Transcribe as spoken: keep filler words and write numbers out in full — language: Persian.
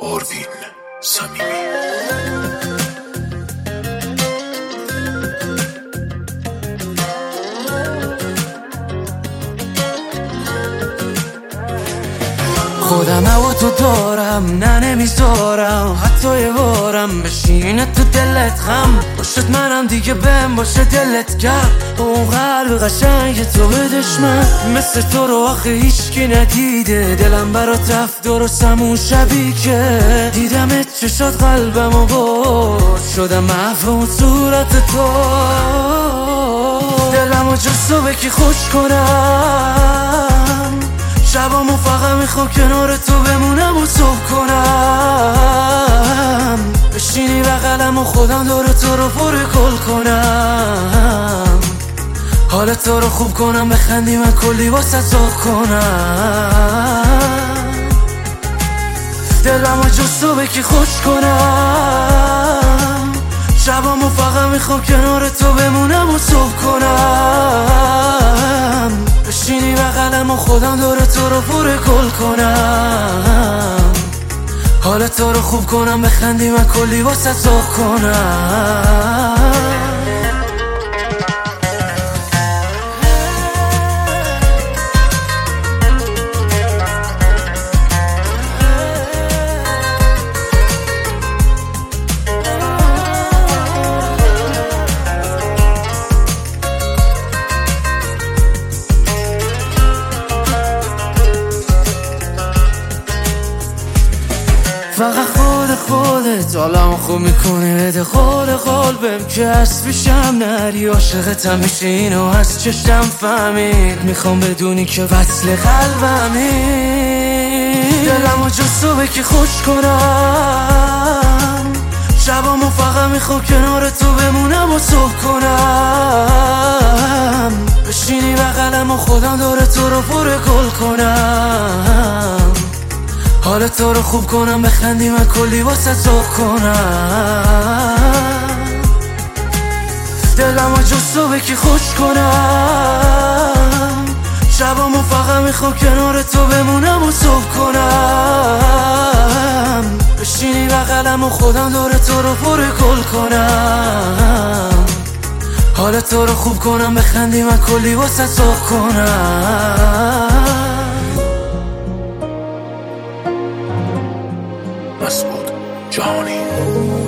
آروین صمیمی. خودم و تو دارم نه نمیذارم حتی یه بارم بشینه تو دلت غم باشد منم دیگه بهم باشه دلت گرم اون قلب قشنگ تو به دشمن مثل تو رو آخه هیچکی ندیده دلم برات رفت درستم اون شبی که دیدمت چشات قلبم و برد شدم محو اون صورت تو دلم و جز تو بکی خوش کنم شبامو فقط میخوام کنار تو بمونم و صبح کنم بشینی بغلم و خودم دور تو رو پر گل کنم حال تو رو خوب کنم بخندی من کلی واسه ذوق کنم دلمو جز تو بکی خوش کنم شبامو فقط میخوام کنار تو بمونم و صبح کنم بشینی بغلم و خودم دور تو رو پر گل کنم حال تو رو خوب کنم بخندی من کلی واسه ذوق کنم فقط خود خودت حالمو خوب میکنی بده خود خال بهم که هست بشم نری عاشقتم میشه اینو از چشم فهمید میخوام بدونی که وصل قلبمی دلمو جز تو بکی خوش کنم شبامو فقط میخوام کنار تو بمونم و صبح کنم بشینی بغلم و خودم دور تو رو پر گل کنم حال تو رو خوب کنم بخندی من کلی واسه ذوق کنم دلمو جز تو بکی خوش کنم شبامو فقط میخوام کنار تو بمونم و صبح کنم بشینی بغلم و خودم دور تو رو پر گل کنم حال تو رو خوب کنم بخندی من کلی واسه ذوق کنم مسعود جهانی.